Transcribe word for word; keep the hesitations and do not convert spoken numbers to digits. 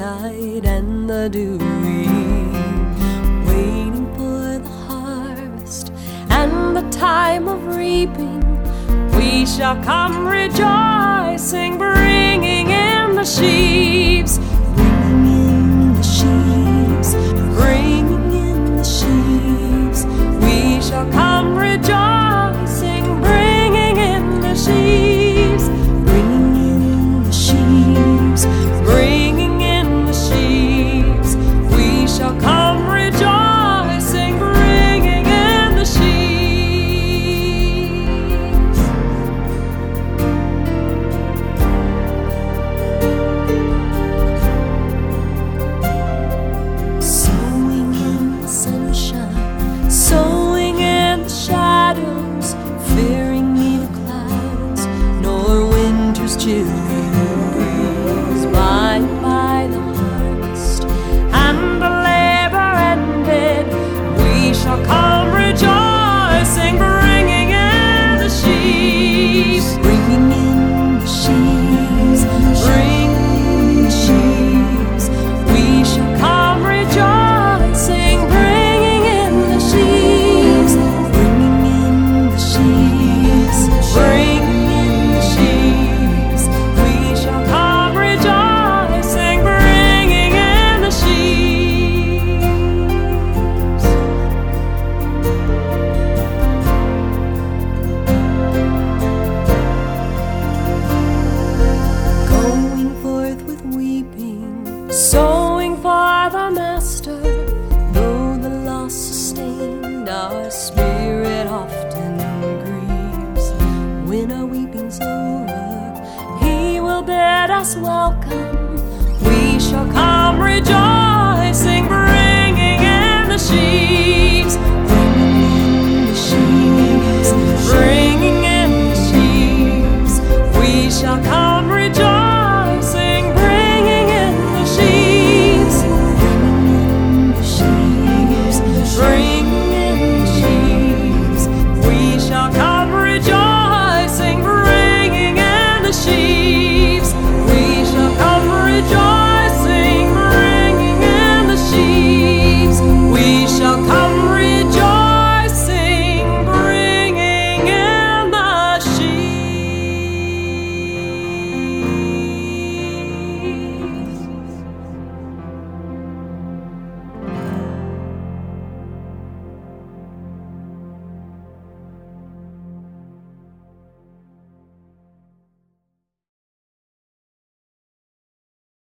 night and the dewy, waiting for the harvest and the time of reaping. We shall come rejoicing, bringing in the sheaves, bringing in the sheaves, bringing in the sheaves. We shall come rejoicing, bringing in the sheaves, bringing in the sheaves, bringing in the sheaves. We shall come rejoicing, bringing in the sheaves. Sowing in the sunshine, sowing in the shadows, fearing neither clouds nor winter's chilly breeze. By and by the harvest and the labor ended, we shall come rejoicing, bringing in the sheaves, bringing in the sheaves, bringing in the sheaves. We shall come rejoicing, bringing in the sheaves, bringing in the sheaves, bringing in the sheaves. We shall come rejoicing, bringing in the sheaves. Going forth with weeping, sowing for the Master. Though the loss sustained, our spirit often grieves. When our weeping's over, He will bid us welcome. We shall come rejoicing.